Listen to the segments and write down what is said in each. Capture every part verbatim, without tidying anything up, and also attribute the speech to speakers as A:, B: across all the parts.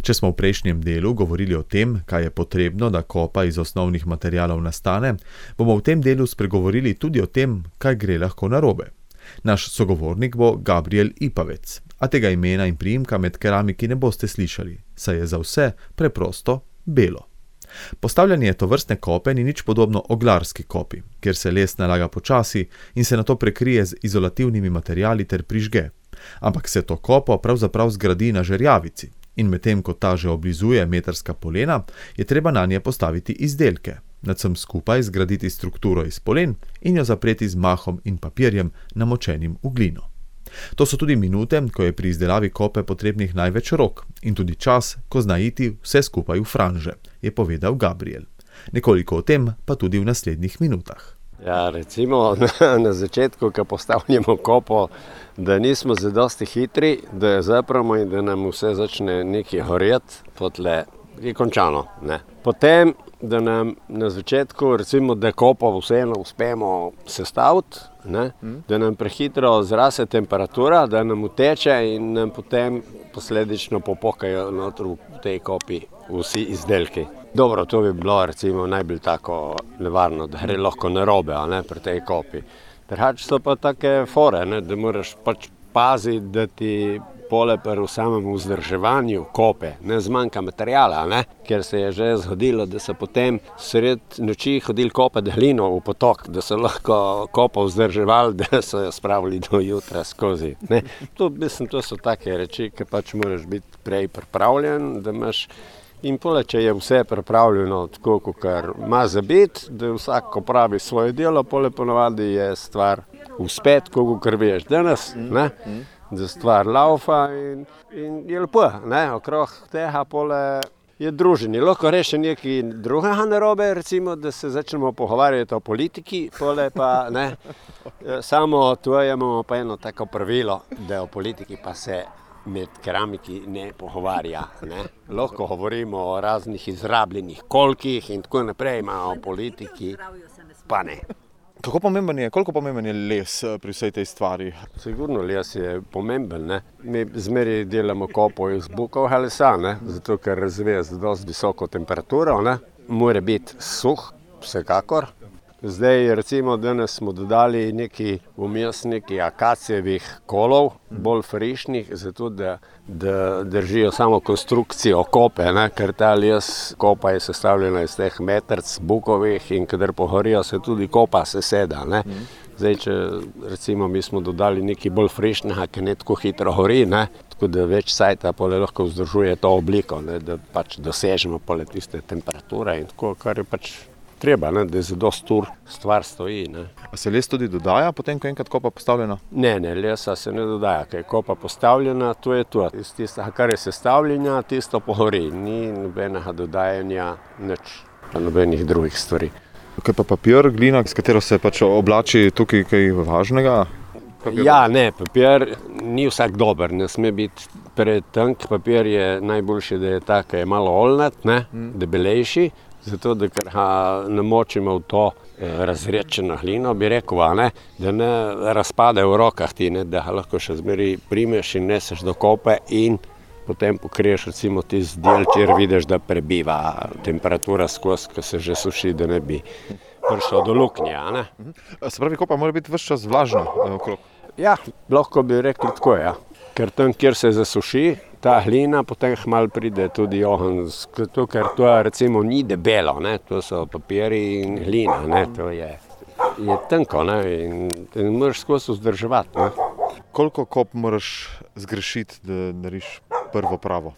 A: Če smo v prejšnjem delu govorili o tem, kaj je potrebno, da kopa iz osnovnih materialov nastane, bomo v tem delu spregovorili tudi o tem, kaj gre lahko narobe. Naš sogovornik bo Gabriel Ipavec, a tega imena in priimka med keramiki ne boste slišali, saj je za vse preprosto belo. Postavljanje tovrstne kope ni nič podobno oglarski kopi, kjer se les nalaga počasi in se nato prekrije z izolativnimi materiali ter prižge. Ampak se to kopo pravzaprav zgradi na žerjavici in medtem ko ta že oblizuje metrska polena, je treba nanje postaviti izdelke, nad vsem skupaj zgraditi strukturo iz polen in jo zapreti z mahom in papirjem namočenim v glino. To so tudi minute, ko je pri izdelavi kope potrebnih največ rok in tudi čas, ko zna iti vse skupaj v franže, je povedal Gabriel. Nekoliko o tem pa tudi v naslednjih minutah.
B: Ja, recimo na, na začetku, ko postavljamo kopo, da nismo zadosti hitri, da jo zapremo in da nam vse začne nekaj horjeti, potle je končano. Ne. Potem, da nam na začetku, recimo, da kopo vseeno uspemo sestaviti, ne, da nam prehitro zraste temperatura, da nam uteče in nam potem posledično popokajo noter v tej kopi vsi izdelki. Dobro, to bi bilo recimo najbolj tako nevarno, da gre lahko narobe, a ne, pri tej kopi. Drugače so pa take fore, ne, da moraš pač paziti, da ti pole pri samem vzdrževanju kope ne zmanjka materijala, ne, ker se je že zgodilo, da so potem sred noči hodili kopati glino v potok, da so lahko kopo vzdrževali, da so jo spravili do jutra skozi. Ne. To, mislim, to so take reči, ki pač moraš biti prej pripravljen, da imaš. In pole, če je vse pripravljeno tako, kar ima za biti, da vsak opravi svoje delo, pole ponovadi je stvar uspet, kako kar veš danes, ne, da stvar laufa in, in je lepo, ne, okrog tega pole je druženje. Lahko reši nekaj drugega narobe, recimo, da se začnemo pogovarjati o politiki, pole pa, ne, samo tu imamo pa eno tako pravilo, da o politiki pa se med keramiki ne pogovarja, ne. Lahko govorimo o raznih izrabljenih kolkih in tako naprej, ima o politiki, pa ne.
A: Kako pomemben je, koliko pomemben je les pri vsej tej stvari?
B: Sigurno les je pomemben, ne. Mi zmeraj delamo kopo iz bukovega lesa, ne, zato ker razvije z dosti visoko temperaturo, ne. Mora biti suh, vsekakor. Zdaj, recimo, danes smo dodali neki vmes neki akacijevih kolov, bolj frišnih, zato da, da držijo samo konstrukcijo kope, ne? Ker ta les kopa je sestavljena iz teh metrc bukovih in kadar pohorijo, se tudi kopa seseda, ne? Zdaj, če recimo mi smo dodali neki bolj frišnega, ki ne tako hitro hori, ne? Tako da več sajta pole lahko vzdržuje to obliko, ne? Da pač dosežemo pole tiste temperature in tako, kar je pač treba, ne, da je za dosti ur stvar stoji. Ne.
A: A se les tudi dodaja, potem, ko je enkrat kopa postavljena?
B: Ne, ne, lesa se ne dodaja, ker je kopa postavljena, to je to. Iz tistega, kar je sestavljena, tisto pohori. Ni nobenega dodajanja, nič, pa nobenih drugih stvari.
A: Kaj pa papir, glina, s katero se pač oblači tukaj kaj važnega?
B: Papir? Ja, ne, papir ni vsak dober, ne sme biti pretank. Papir je najboljši, da je tak, je malo olnat, ne, hmm. debelejši. Zato, da ker ga namočimo v to razredčeno glino, bi rekel, ne, da ne razpade v rokah ti, ne, da ga lahko še zmeri primeš in neseš do kope in potem pokriješ recimo tisti del, kjer vidiš, da prebiva temperatura skozi, ko se že suši, da ne bi prišlo do luknje. Ne.
A: Se pravi, kopa mora biti ves čas vlažna okrog?
B: Ja, lahko bi rekli tako, ja. Ker tam, kjer se zasuši ta glina, potem malo pride tudi ogenj, zato ker to recimo ni debelo, ne, to so papiri in glina, ne, to je, je tenko, ne, in, in moraš skozi vzdrževati, ne.
A: Koliko kop moraš zgrešiti, da nariš prvo pravo?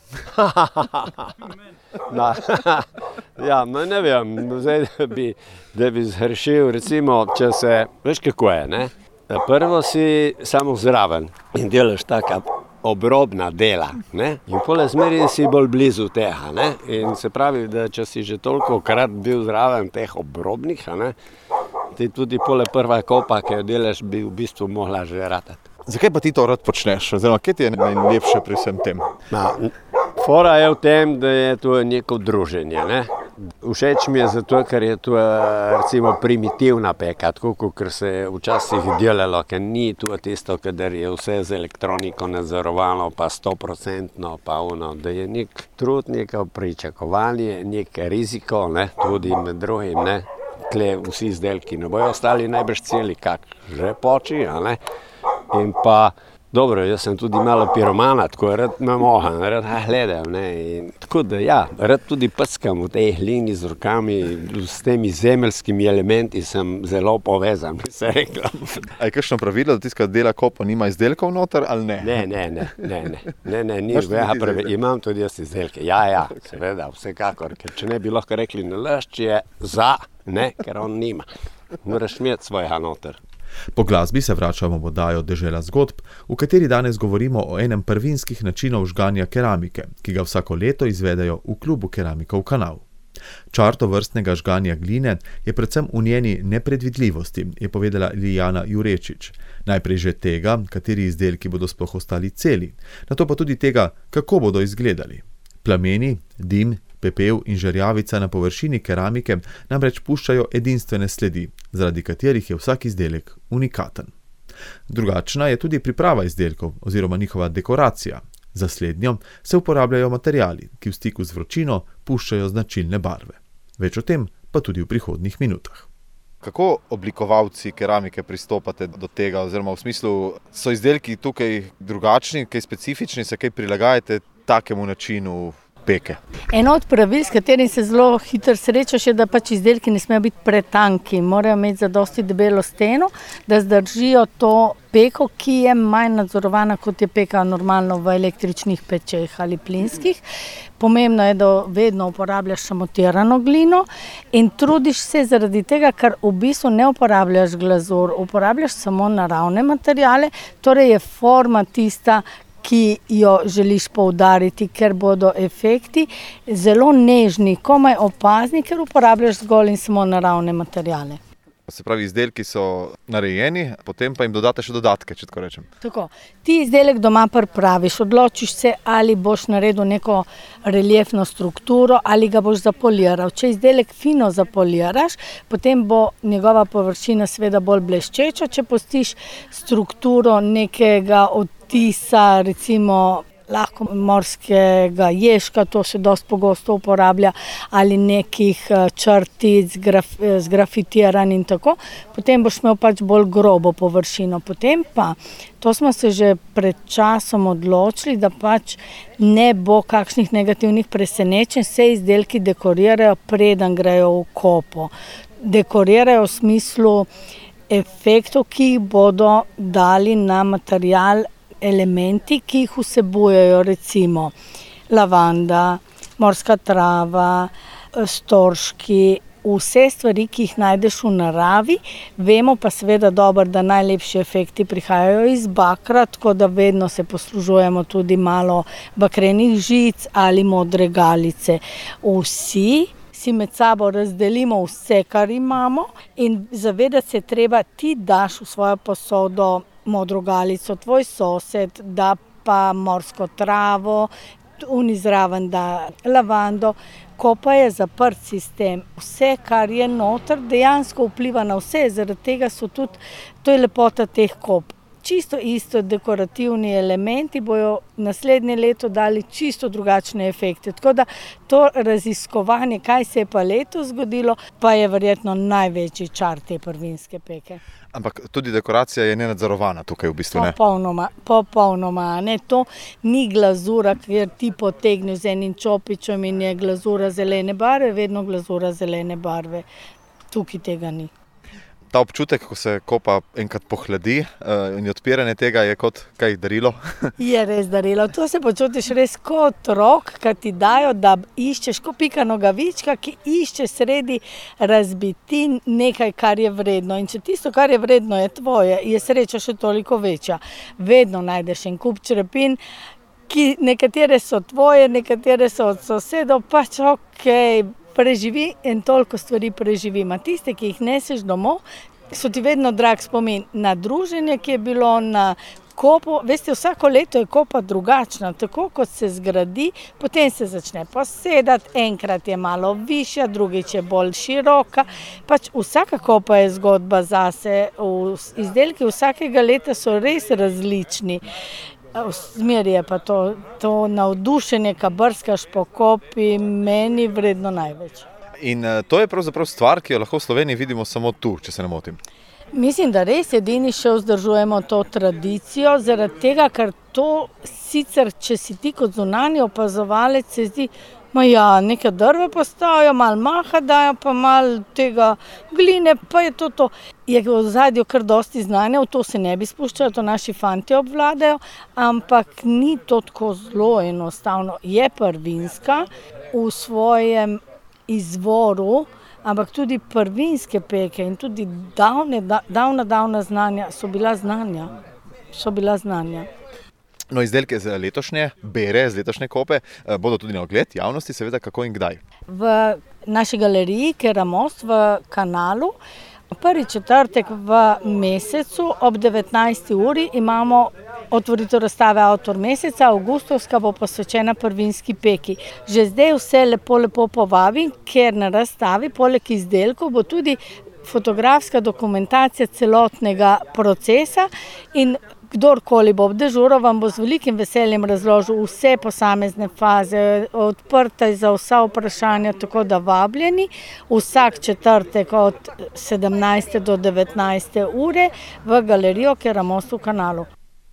B: No, ja, no, ne vem, zdaj, da bi, da bi zgrešil, recimo, če se, veš kako je, ne, prvo si samo zraven in delaš taka obrobna dela, ne? In pole zmeri si bolj blizu tega, ne? In se pravi, da če si že toliko krat bil zraven teh obrobnih, ne? Ti tudi pole prva kopa, ki jo delaš, bi v bistvu mogla že ratati.
A: Zakaj pa ti to rad počneš? Oziroma, kaj ti je najlepše pri vsem tem?
B: Na, fora je v tem, da je to neko druženje, ne? Všeč mi je zato, ker je to recimo primitivna peka, tako kot se je včasih delalo, ker ni to tisto, kadar je vse z elektroniko nadzorovano, pa stoprocentno, pa ono, da je nek trud, neko pričakovanje, nek riziko, ne, tudi med drugim, ne. Tle vsi izdelki ne bojo ostali najbrž celi, kak že poči, a ne. In pa dobro, jaz sem tudi malo piromana, tako rad imam ogenj, rad gledam, ne, in tako da ja, rad tudi pckam v tej glini z rokami, s temi zemeljskimi elementi sem zelo povezan, bi se rekla.
A: A je kakšno pravilo, da tiska dela kopa nima izdelkov noter ali ne?
B: Ne, ne, ne, ne, ne, ne, ne, ni veja pravi, imam tudi jaz izdelke, ja, ja, seveda, vsekakor, ker če ne bi lahko rekli, nalašč je za, ne, ker on nima, moraš imeti svojega noter.
A: Po glasbi se vračamo v oddajo Dežela zgodb, v kateri danes govorimo o enem prvinskih načinov žganja keramike, ki ga vsako leto izvedejo v klubu Keramikov kanal. Čar tovrstnega žganja gline je predvsem v njeni nepredvidljivosti, je povedala Lilijana Jurečič. Najprej že tega, kateri izdelki bodo sploh ostali celi, nato pa tudi tega, kako bodo izgledali. Plameni, dim, pepel in žerjavica na površini keramike namreč puščajo edinstvene sledi, zaradi katerih je vsak izdelek unikaten. Drugačna je tudi priprava izdelkov oziroma njihova dekoracija. Za slednjo se uporabljajo materiali, ki v stiku z vročino puščajo značilne barve. Več o tem pa tudi v prihodnjih minutah. Kako oblikovalci keramike pristopate do tega, oziroma v smislu, so izdelki tukaj drugačni, kaj specifični, se kaj prilagajate takemu načinu peke?
C: Eno od pravil, s katerim se zelo hitro srečaš, je, da pač izdelki ne smejo biti pretanki, morajo imeti zadosti debelo steno, da zdržijo to peko, ki je manj nadzorovana, kot je peka normalno v električnih pečeh ali plinskih. Pomembno je, da vedno uporabljaš šamotirano glino in trudiš se zaradi tega, ker v bistvu ne uporabljaš glazur, uporabljaš samo naravne materiale, torej je forma tista, ki jo želiš poudariti, ker bodo efekti zelo nežni, komaj opazni, ker uporabljaš zgolj in samo naravne materiale.
A: Se pravi, izdelki so narejeni, potem pa jim dodate še dodatke, če tako rečem.
C: Tako, ti izdelek doma pripraviš, odločiš se, ali boš naredil neko reliefno strukturo, ali ga boš zapoliral. Če izdelek fino zapoliraš, potem bo njegova površina seveda bolj bleščeča, če pustiš strukturo nekega odtisa, recimo lahko morskega ježka, to se dosti pogosto uporablja, ali nekih črtic graf, z grafitiran in tako, potem boš imel pač bolj grobo površino. Potem pa, to smo se že pred časom odločili, da pač ne bo kakšnih negativnih presenečenj, se izdelki dekorirajo, preden grejo v kopo. Dekorirajo v smislu efektov, ki jih bodo dali na material elementi, ki jih vsebujejo, recimo lavanda, morska trava, storžki, vse stvari, ki jih najdeš v naravi. Vemo pa seveda dobro, da najlepši efekti prihajajo iz bakra, tako da vedno se poslužujemo tudi malo bakrenih žic ali modre galice. Vsi si med sabo razdelimo vse, kar imamo, in zavedati se treba, ti daš v svojo posodo modro galico, tvoj sosed da pa morsko travo, oni zraven da lavando. Kopa je zaprt sistem. Vse, kar je noter, dejansko vpliva na vse, zaradi tega so tudi, to je lepota teh kop. Čisto isto dekorativni elementi bojo naslednje leto dali čisto drugačne efekte. Tako da to raziskovanje, kaj se je pa letos zgodilo, pa je verjetno največji čar te prvinske peke.
A: Ampak tudi dekoracija je nenadzorovana tukaj v bistvu, ne?
C: Popolnoma, popolnoma, ne, to ni glazura, kjer ti potegneš z enim čopičem in je glazura zelene barve, vedno glazura zelene barve. Tukaj tega ni.
A: Ta občutek, ko se kopa enkrat pohladi in odpiranje tega je kot kaj darilo?
C: Je res darilo. To se počutiš res kot otrok, ki ti dajo, da iščeš kot Pika Nogavička, ki išče sredi razbitin nekaj, kar je vredno. In če tisto, kar je vredno, je tvoje, je sreča še toliko večja. Vedno najdeš en kup črepin, ki nekatere so tvoje, nekatere so od sosedov, pač okej, preživi in toliko stvari preživima. Tiste, ki jih neseš domov, so ti vedno drag spomin na druženje, ki je bilo, na kopo, veste, vsako leto je kopa drugačna, tako kot se zgradi, potem se začne posedati, enkrat je malo višja, drugič je bolj široka, pač vsaka kopa je zgodba zase, izdelki vsakega leta so res različni. Zmer je pa to, to navdušenje, ko brskaš po kopi, meni vredno največ.
A: In to je pravzaprav stvar, ki jo lahko v Sloveniji vidimo samo tu, če se ne motim.
C: Mislim, da res edini še vzdržujemo to tradicijo, zaradi tega, ker to sicer, če si ti kot zunanji opazovalec, se zdi, ma ja, neke drve postavijo, malo maha dajo, pa malo tega gline, pa je to to. Je v ozadju kar dosti znanja, v to se ne bi spuščali, to naši fantje obvladajo, ampak ni to tako zelo enostavno. Je prvinska v svojem izvoru, ampak tudi prvinske peke in tudi davne, davna, davna znanja so bila znanja. So bila znanja.
A: No, izdelke z letošnje bere, z letošnje kope, bodo tudi na ogled javnosti, seveda kako in kdaj.
C: V naši galeriji Keramos v Kanalu, prvi četrtek v mesecu ob devetnajsti uri imamo otvoritev razstave Avtor meseca, avgustovska bo posvečena prvinski peki. Že zdaj vse lepo, lepo povabim, ker na razstavi poleg izdelkov bo tudi fotografska dokumentacija celotnega procesa in kdorkoli bo obdežural, vam bo z velikim veseljem razložil vse posamezne faze, odprta je za vsa vprašanja, tako da vabljeni vsak četrtek od sedemnajste do devetnajste ure v galerijo Keramos v Kanalu.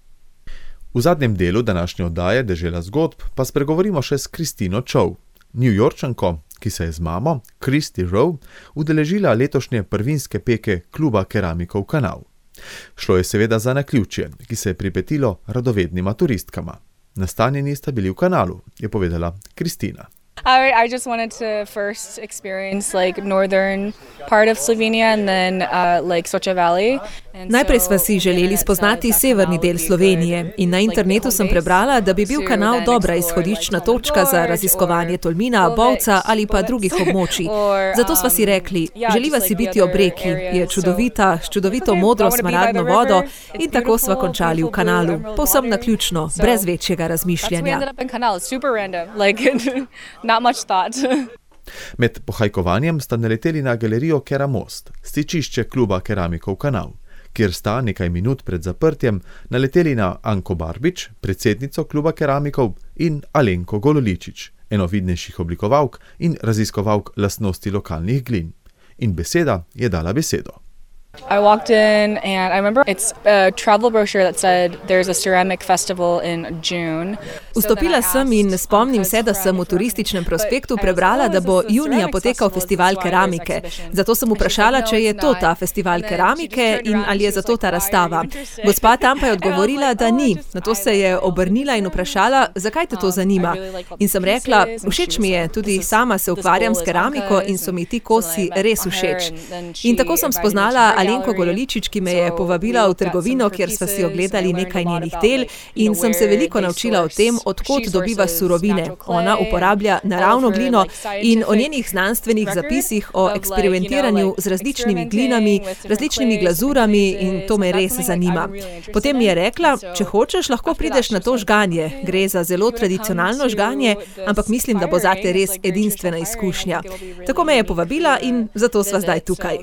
A: V zadnjem delu današnje oddaje Dežela zgodb pa spregovorimo še s Kristino Čov, Newyorčanko, ki se je z mamo, Kristi Rowe, udeležila letošnje prvinske peke kluba Keramikov Kanal. Šlo je seveda za naključje, ki se je pripetilo radovednima turistkama. Nastanjeni sta bili v Kanalu, je povedala Kristina.
D: I, I just wanted to first experience like northern part of Slovenia and then uh, like Soča Valley.
E: Najprej sva si želeli spoznati severni del Slovenije in na internetu sem prebrala, da bi bil Kanal dobra izhodiščna točka za raziskovanje Tolmina, Bovca ali pa drugih območij. Zato sva si rekli, želiva si biti ob reki, je čudovita, s čudovito modro smaragdno vodo in tako sva končali v Kanalu. Povsem naključno, brez večjega razmišljanja.
D: Not much thought.
A: Med pohajkovanjem sta naleteli na galerijo Keramost, stičišče kluba Keramikov Kanal, kjer sta nekaj minut pred zaprtjem naleteli na Anko Barbič, predsednico kluba keramikov, in Alenko Gololičič, eno vidnejših oblikovalk in raziskovalk lastnosti lokalnih glin. In beseda je dala besedo.
D: I walked in and I remember it's a travel brochure that said there's a ceramic festival in June.
E: Vstopila sem in spomnim se, da sem v turističnem prospektu prebrala, da bo junija potekal festival keramike. Zato sem vprašala, če je to ta festival keramike in ali je zato ta razstava. Gospa tam pa je odgovorila, da ni. Nato se je obrnila in vprašala, zakaj te to zanima. In sem rekla, všeč mi je, tudi sama se ukvarjam s keramiko in so mi ti kosi res všeč. In tako sem spoznala Alenko Gololičič, ki me je povabila v trgovino, kjer sva si ogledali nekaj njenih del in sem se veliko naučila o tem, odkot dobiva surovine. Ona uporablja naravno glino in o njenih znanstvenih zapisih o eksperimentiranju z različnimi glinami, različnimi glazurami in to me res zanima. Potem mi je rekla, če hočeš, lahko prideš na to žganje. Gre za zelo tradicionalno žganje, ampak mislim, da bo zate res edinstvena izkušnja. Tako me je povabila in zato sva zdaj tukaj.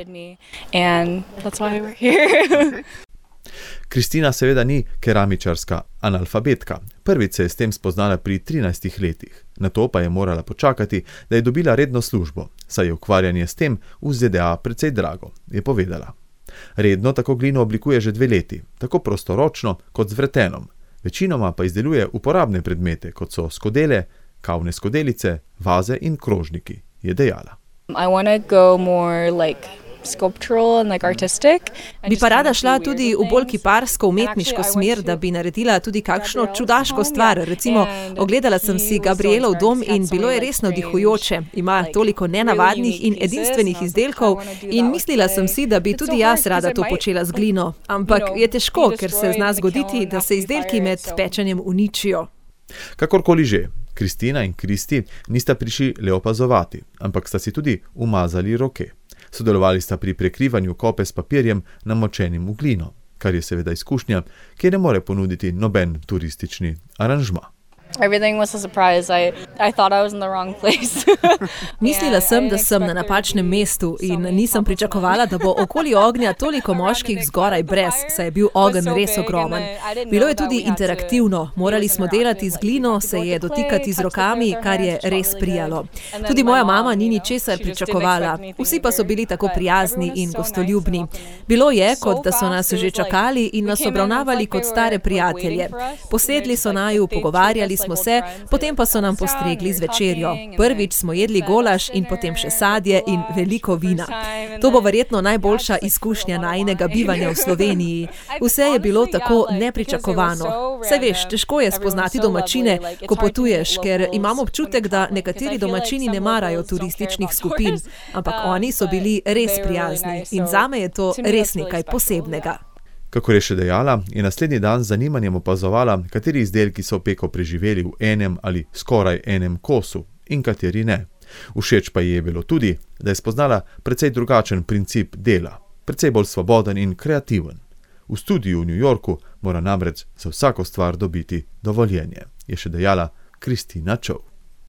D: And that's why we're here.
A: Kristina seveda ni keramičarska analfabetka. Prvič se je s tem spoznala pri trinajstih letih. Nato pa je morala počakati, da je dobila redno službo, saj je ukvarjanje s tem v Z D A precej drago, je povedala. Redno tako glino oblikuje že dve leti, tako prostoročno kot z vretenom. Večinoma pa izdeluje uporabne predmete, kot so skodele, kavne skodelice, vaze in krožniki, je dejala.
D: I want to go more like sculptural and like artistic.
E: Bi pa rada šla tudi v bolj kiparsko umetniško smer, da bi naredila tudi kakšno čudaško stvar. Recimo, ogledala sem si Gabrielov dom in bilo je res navdihujoče. Ima toliko nenavadnih in edinstvenih izdelkov in mislila sem si, da bi tudi jaz rada to počela z glino. Ampak je težko, ker se zna zgoditi, da se izdelki med pečenjem uničijo.
A: Kakorkoli že, Kristina in Kristi nista prišli le opazovati, ampak sta si tudi umazali roke. Sodelovali sta pri prekrivanju kope s papirjem namočenim v glino. kar je seveda izkušnja, ki je ne more ponuditi noben turistični aranžma.
D: Everything was a surprise. I, I thought I was in the wrong place.
E: Mislila sem, da sem na napačnem mestu in nisem pričakovala, da bo okoli ognja toliko moških zgoraj brez, saj je bil ogenj res ogromen. Bilo je tudi interaktivno, morali smo delati z glino, se je dotikati z rokami, kar je res prijalo. Tudi moja mama ni ničesar pričakovala, vsi pa so bili tako prijazni in gostoljubni. Bilo je, kot da so nas že čakali in nas obravnavali kot stare prijatelje. Posedli so naju, pogovarjali smo se, potem pa so nam postregli z večerjo. Prvič smo jedli golaž in potem še sadje in veliko vina. To bo verjetno najboljša izkušnja najinega bivanja v Sloveniji. Vse je bilo tako nepričakovano. Saj veš, težko je spoznati domačine, ko potuješ, ker imam občutek, da nekateri domačini ne marajo turističnih skupin, ampak oni so bili res prijazni in zame je to res nekaj posebnega.
A: Kakor je še dejala, je naslednji dan z zanimanjem opazovala, kateri izdelki so peko preživeli v enem ali skoraj enem kosu in kateri ne. Všeč pa ji je bilo tudi, da je spoznala precej drugačen princip dela, precej bolj svoboden in kreativen. V studiu v New Yorku mora namreč za vsako stvar dobiti dovoljenje, je še dejala Kristina Čov.